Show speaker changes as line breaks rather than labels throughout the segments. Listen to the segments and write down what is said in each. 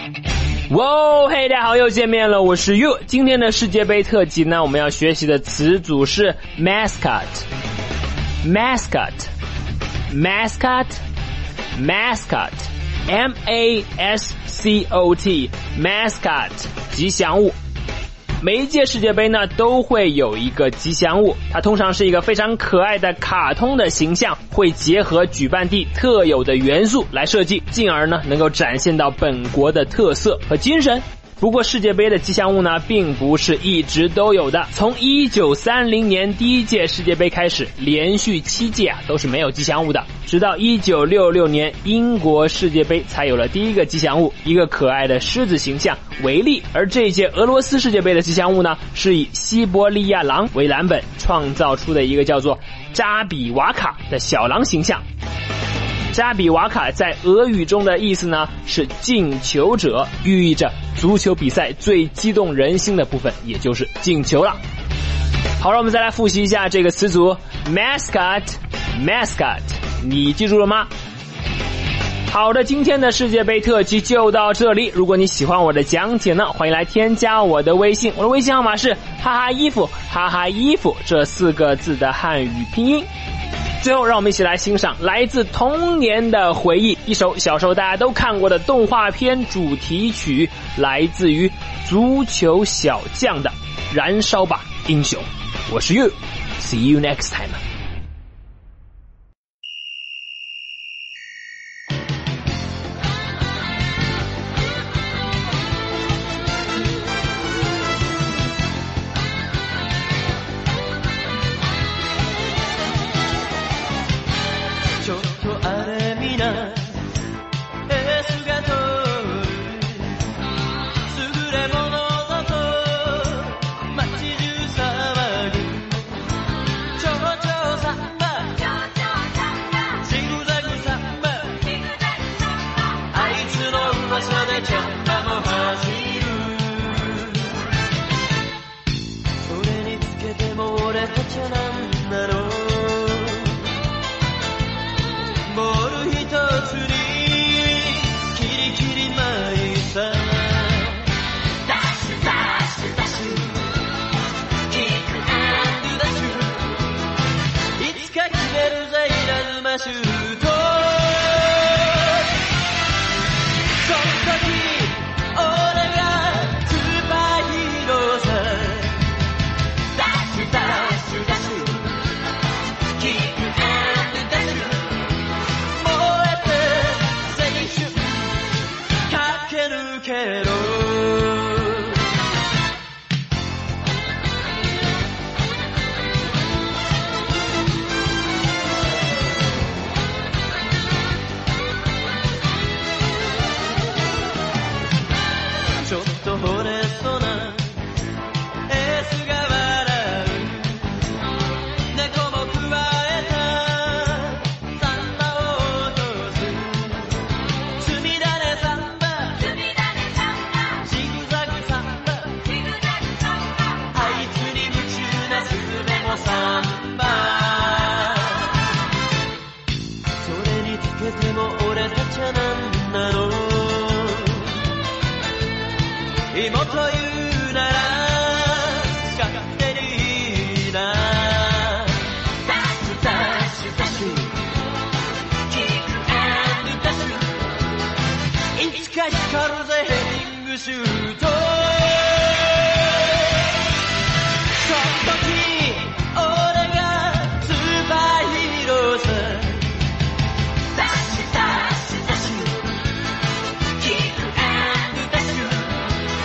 哇，嘿，大家好，又见面了，我是 You。今天的世界杯特辑呢，我们要学习的词组是 mascot，mascot，mascot，mascot，mascot，吉祥物。每一届世界杯呢都会有一个吉祥物，它通常是一个非常可爱的卡通的形象，会结合举办地特有的元素来设计，进而呢能够展现到本国的特色和精神。不过世界杯的吉祥物呢并不是一直都有的，从1930年第一届世界杯开始，连续7届都是没有吉祥物的，直到1966年英国世界杯才有了第一个吉祥物，一个可爱的狮子形象维利。而这一届俄罗斯世界杯的吉祥物呢是以西伯利亚狼为蓝本创造出的一个叫做扎比瓦卡的小狼形象。扎比瓦卡在俄语中的意思呢是进球者，寓意着足球比赛最激动人心的部分，也就是进球了。好了，我们再来复习一下这个词组 mascot， 你记住了吗？好的，今天的世界杯特辑就到这里。如果你喜欢我的讲解呢，欢迎来添加我的微信，我的微信号码是哈哈衣服这4个字的汉语拼音。最后让我们一起来欣赏来自童年的回忆，一首小时候大家都看过的动画片主题曲，来自于足球小将的燃烧吧英雄。我是 You， See you next time。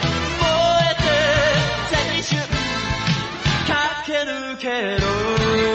けるけど